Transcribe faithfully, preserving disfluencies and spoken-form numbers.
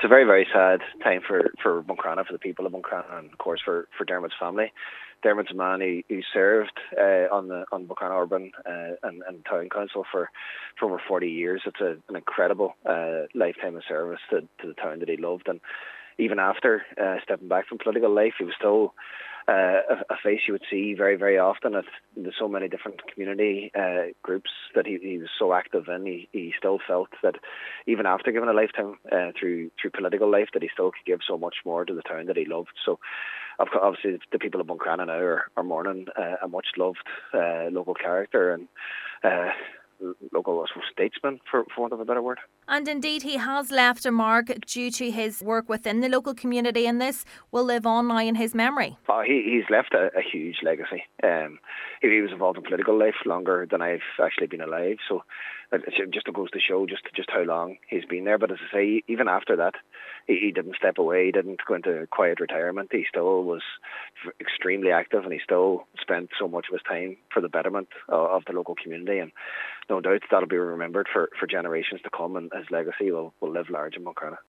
a very, very sad time for, for Buncrana, for the people of Buncrana, and of course for, for Dermot's family. Dermot's a man who, who served uh, on the on Buncrana Urban uh, and, and Town Council for, for over forty years. It's a, an incredible uh, lifetime of service to, to the town that he loved. And even after uh, stepping back from political life, he was still uh, a, a face you would see very, very often at there's so many different community uh, groups that he, he was so active in. He, he still felt that even after giving a lifetime uh, through through political life, that he still could give so much more to the town that he loved. So obviously the people of Buncrana now are, are mourning uh, a much loved uh, local character and uh, local I suppose, statesman, for, for want of a better word. And indeed he has left a mark due to his work within the local community, and this will live on now in his memory. Oh, he, he's left a, a huge legacy. Um, he, he was involved in political life longer than I've actually been alive, so it just goes to show just just how long he's been there. But as I say, even after that, he, he didn't step away, he didn't go into quiet retirement. He still was extremely active, and he still spent so much of his time for the betterment of, of the local community. And no doubt that'll be remembered for, for generations to come, and his legacy will, will live large in Buncrana.